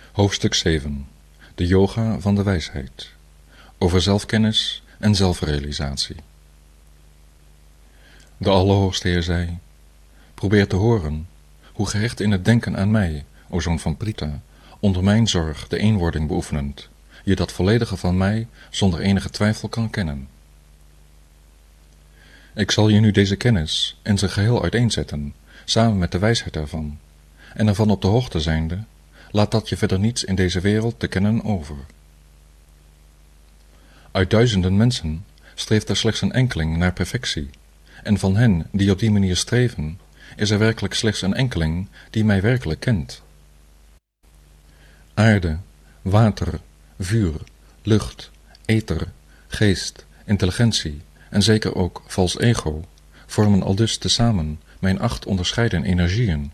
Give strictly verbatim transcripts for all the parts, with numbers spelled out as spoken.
Hoofdstuk zeven. De yoga van de wijsheid. Over zelfkennis en zelfrealisatie. De Allerhoogste Heer zei: probeer te horen hoe gehecht in het denken aan mij, o zoon van Pritha, onder mijn zorg de eenwording beoefenend, je dat volledige van mij zonder enige twijfel kan kennen. Ik zal je nu deze kennis in zijn geheel uiteenzetten, samen met de wijsheid ervan, en ervan op de hoogte zijnde, laat dat je verder niets in deze wereld te kennen over. Uit duizenden mensen streeft er slechts een enkeling naar perfectie, en van hen die op die manier streven, is er werkelijk slechts een enkeling die mij werkelijk kent. Aarde, water, vuur, lucht, ether, geest, intelligentie en zeker ook vals ego vormen aldus tezamen mijn acht onderscheiden energieën.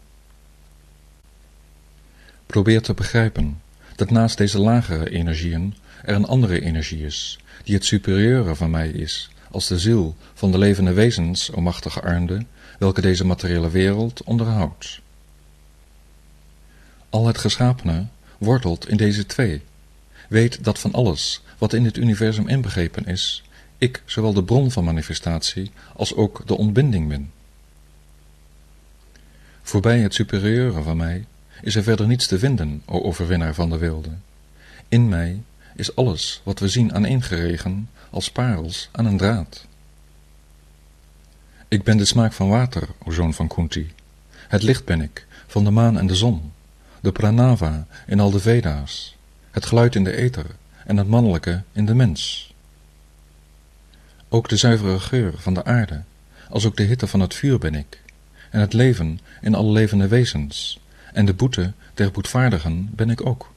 Probeer te begrijpen dat naast deze lagere energieën er een andere energie is, die het superieure van mij is, als de ziel van de levende wezens, o machtige armde, welke deze materiële wereld onderhoudt. Al het geschapene wortelt in deze twee. Weet dat van alles wat in dit universum inbegrepen is, ik zowel de bron van manifestatie als ook de ontbinding ben. Voorbij het superieure van mij is er verder niets te vinden, o overwinnaar van de wilde. In mij is alles wat we zien aaneengeregen als parels aan een draad. Ik ben de smaak van water, o zoon van Kunti. Het licht ben ik, van de maan en de zon, de pranava in al de Veda's, het geluid in de ether en het mannelijke in de mens. Ook de zuivere geur van de aarde, als ook de hitte van het vuur ben ik, en het leven in alle levende wezens, en de boete der boetvaardigen ben ik ook.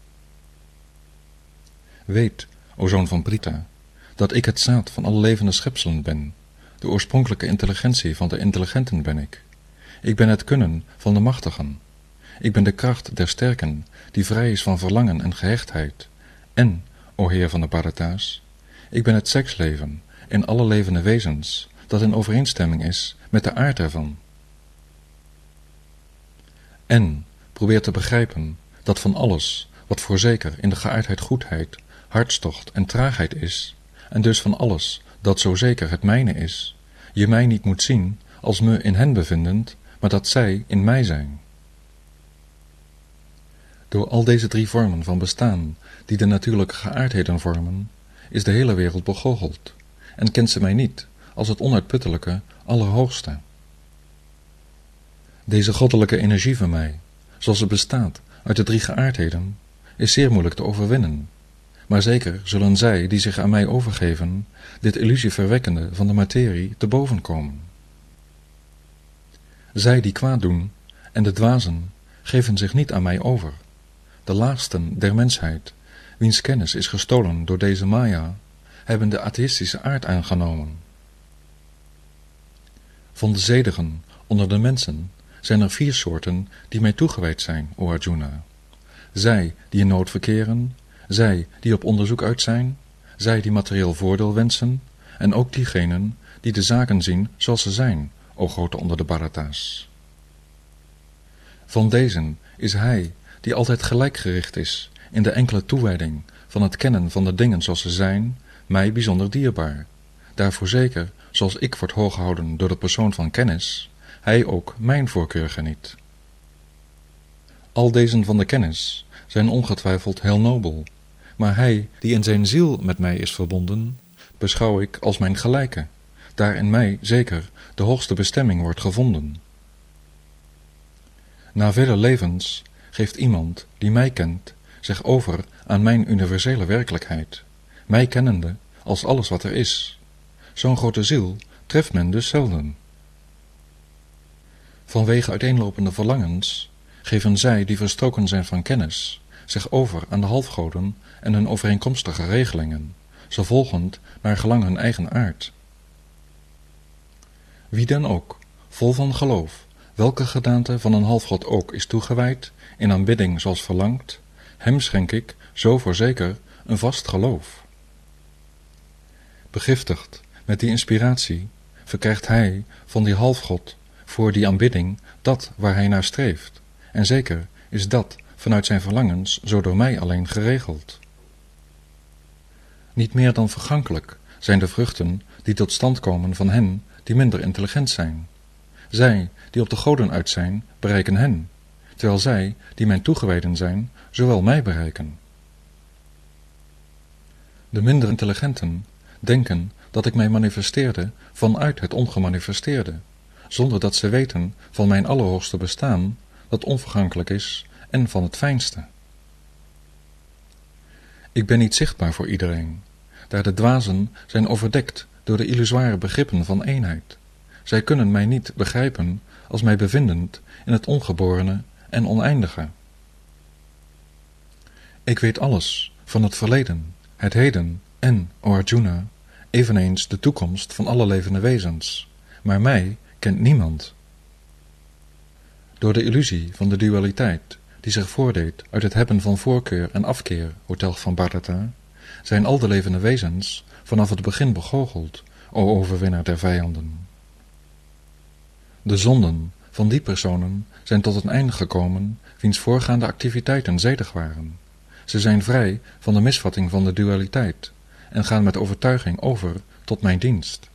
Weet, o zoon van Pritha, dat ik het zaad van alle levende schepselen ben, de oorspronkelijke intelligentie van de intelligenten ben ik. Ik ben het kunnen van de machtigen. Ik ben de kracht der sterken, die vrij is van verlangen en gehechtheid. En, o Heer van de Bharata's, ik ben het seksleven in alle levende wezens, dat in overeenstemming is met de aard ervan. En probeer te begrijpen dat van alles, wat voorzeker in de geaardheid goedheid, hartstocht en traagheid is, en dus van alles dat zo zeker het mijne is, je mij niet moet zien als me in hen bevindend, maar dat zij in mij zijn. Door al deze drie vormen van bestaan, die de natuurlijke geaardheden vormen, is de hele wereld begoocheld, en kent ze mij niet als het onuitputtelijke, allerhoogste. Deze goddelijke energie van mij, zoals het bestaat uit de drie geaardheden, is zeer moeilijk te overwinnen, maar zeker zullen zij die zich aan mij overgeven, dit illusieverwekkende van de materie te boven komen. Zij die kwaad doen en de dwazen geven zich niet aan mij over, de laagsten der mensheid, wiens kennis is gestolen door deze Maya, hebben de atheïstische aard aangenomen. Van de zedigen onder de mensen zijn er vier soorten die mij toegewijd zijn, o Arjuna. Zij die in nood verkeren, zij die op onderzoek uit zijn, zij die materieel voordeel wensen, en ook diegenen die de zaken zien zoals ze zijn, o grote onder de Bharata's. Van dezen is hij die altijd gelijkgericht is in de enkele toewijding van het kennen van de dingen zoals ze zijn, mij bijzonder dierbaar. Daarvoor zeker, zoals ik wordt hooggehouden door de persoon van kennis, hij ook mijn voorkeur geniet. Al deze van de kennis zijn ongetwijfeld heel nobel, maar hij die in zijn ziel met mij is verbonden, beschouw ik als mijn gelijke, daar in mij zeker de hoogste bestemming wordt gevonden. Na vele levens geeft iemand die mij kent zich over aan mijn universele werkelijkheid, mij kennende als alles wat er is. Zo'n grote ziel treft men dus zelden. Vanwege uiteenlopende verlangens geven zij die verstoken zijn van kennis zich over aan de halfgoden en hun overeenkomstige regelingen, zo volgend naar gelang hun eigen aard. Wie dan ook, vol van geloof, welke gedaante van een halfgod ook is toegewijd, in aanbidding zoals verlangt, hem schenk ik, zo voorzeker, een vast geloof. Begiftigd met die inspiratie, verkrijgt hij van die halfgod voor die aanbidding dat waar hij naar streeft, en zeker is dat vanuit zijn verlangens zo door mij alleen geregeld. Niet meer dan vergankelijk zijn de vruchten die tot stand komen van hen die minder intelligent zijn. Zij die op de goden uit zijn, bereiken hen, terwijl zij die mijn toegewijden zijn, zowel mij bereiken. De minder intelligenten denken dat ik mij manifesteerde vanuit het ongemanifesteerde, zonder dat ze weten van mijn allerhoogste bestaan, dat onvergankelijk is en van het fijnste. Ik ben niet zichtbaar voor iedereen, daar de dwazen zijn overdekt door de illusoire begrippen van eenheid. Zij kunnen mij niet begrijpen als mij bevindend in het ongeborene en oneindige. Ik weet alles van het verleden, het heden en, o Arjuna, eveneens de toekomst van alle levende wezens, maar mij kent niemand. Door de illusie van de dualiteit, die zich voordeed uit het hebben van voorkeur en afkeer, o telg van Bharata, zijn al de levende wezens vanaf het begin begoocheld, o overwinnaar der vijanden. De zonden van die personen zijn tot een einde gekomen, wiens voorgaande activiteiten zedig waren. Ze zijn vrij van de misvatting van de dualiteit en gaan met overtuiging over tot mijn dienst.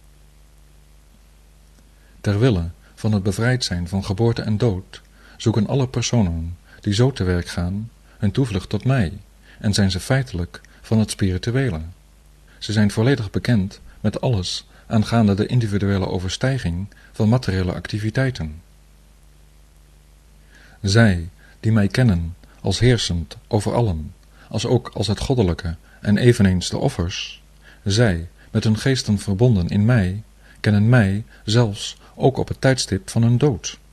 Ter wille van het bevrijd zijn van geboorte en dood, zoeken alle personen die zo te werk gaan hun toevlucht tot mij en zijn ze feitelijk van het spirituele. Ze zijn volledig bekend met alles aangaande de individuele overstijging van materiële activiteiten. Zij die mij kennen als heersend over allen, als ook als het goddelijke en eveneens de offers, zij met hun geesten verbonden in mij, kennen mij zelfs ook op het tijdstip van hun dood.